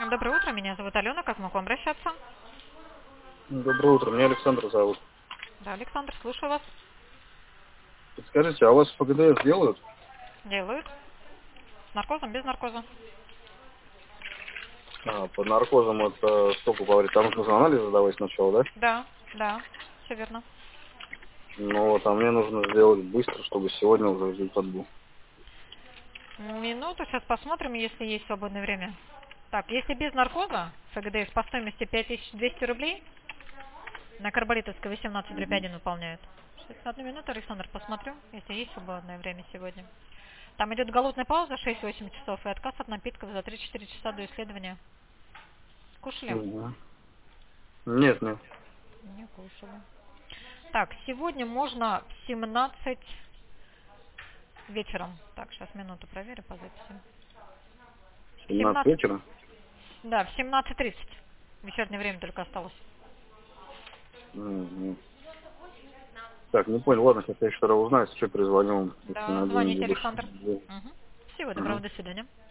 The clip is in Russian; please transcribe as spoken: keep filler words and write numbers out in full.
Доброе утро, меня зовут Алена, как могу обращаться? Доброе утро, меня Александр зовут. Да, Александр, слушаю вас. Подскажите, а у вас ФГДС делают? Делают. С наркозом, без наркоза? А, под наркозом это сколько говорит? Там нужно анализы сдавать сначала, да? Да, да, все верно. Ну вот, а мне нужно сделать быстро, чтобы сегодня уже результат был. Минуту, сейчас посмотрим, если есть свободное время. Так, если без наркоза, ФГДС по стоимости пять тысяч двести рублей, на Карболитовской восемнадцать дробь Угу. один выполняют. Сейчас, одну минуту, Александр, посмотрю, если есть свободное время сегодня. Там идет голодная пауза шесть-восемь часов и отказ от напитков за три-четыре часа до исследования. Кушали? Угу. Нет, нет. Не кушали. Так, сегодня можно в семнадцать вечером. Так, сейчас минуту проверю по записи. В семнадцать семнадцать, вечера? да, в семнадцать тридцать. Вечернее время только осталось. Угу. Так, не понял, ладно, сейчас я еще раз узнаю, если что, перезвоню вам, если Да, на две звоните, недели. Александр. Угу. Всего доброго, Ага. до свидания.